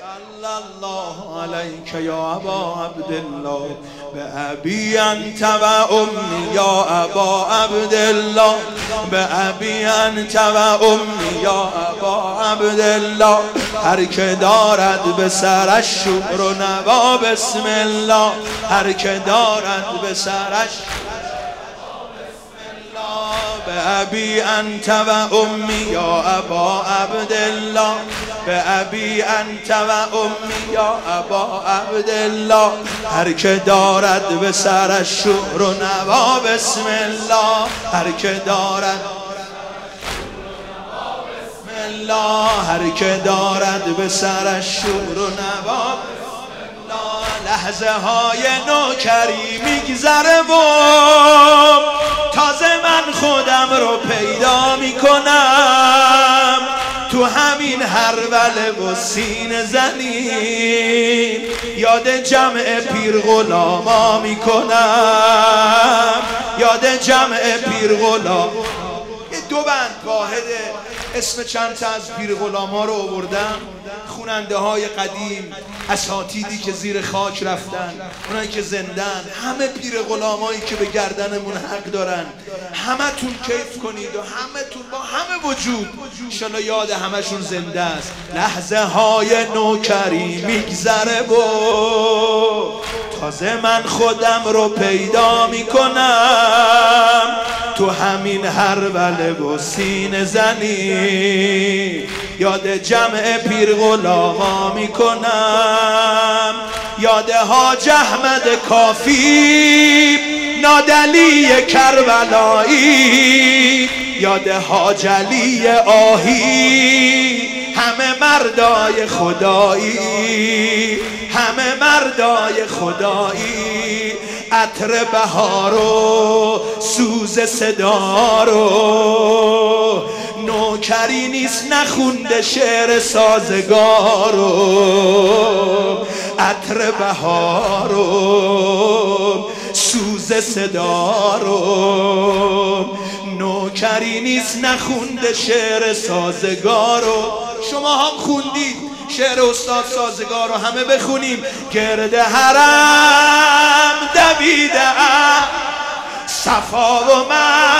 صلی الله علیک یا ابا عبدالله بأبی انت و امی یا ابا عبدالله بأبی انت و امی یا ابا عبدالله. هر که دارد به سرش شکر و نوا بسم الله، هر که دارد به سرش بأبی انت و امی یا ابا عبدالله بأبی انت و امی یا ابا عبدالله. هر که دارد به سرش شکر و نوا بسم الله، هر که دارد بسم الله، هر که دارد به سرش شکر و نوا. لحظه های نوکری میگذره و تازه من خودم رو پیدا میکنم، تو همین هروله و سینه زنی یاد جمع پیر غلاما میکنم، یاد جمع پیر غلام. یه دو بند واحده اسم چند تا از پیر غلاما رو آوردم، خواننده های قدیم، اساتیدی که زیر خاک رفتن، اونایی که زندن، همه پیر غلامایی که به گردنمون حق دارن. همه تون کیف کنید و همه تون با همه وجود انشالله یاد همشون زنده است. لحظه های نوکری میگذره و تازه من خودم رو پیدا میکنم، تو همین هروله و سینه زنی یاد جمع پیر غلاما میکنم، یاد حاج احمد کافی نادلی کربلایی، یاد حاج علی آهی، همه مردای خدایی، همه مردای خدایی. عطر بهار و سوز صدا رو نوکری نیست نخونده شعر سازگارو، عطر بهار و سوز صدا رو نوکری نیست نخونده شعر سازگارو. شما هم خوندید شعر استاد سازگار رو، همه بخونیم. گرد حرم دویده صفا و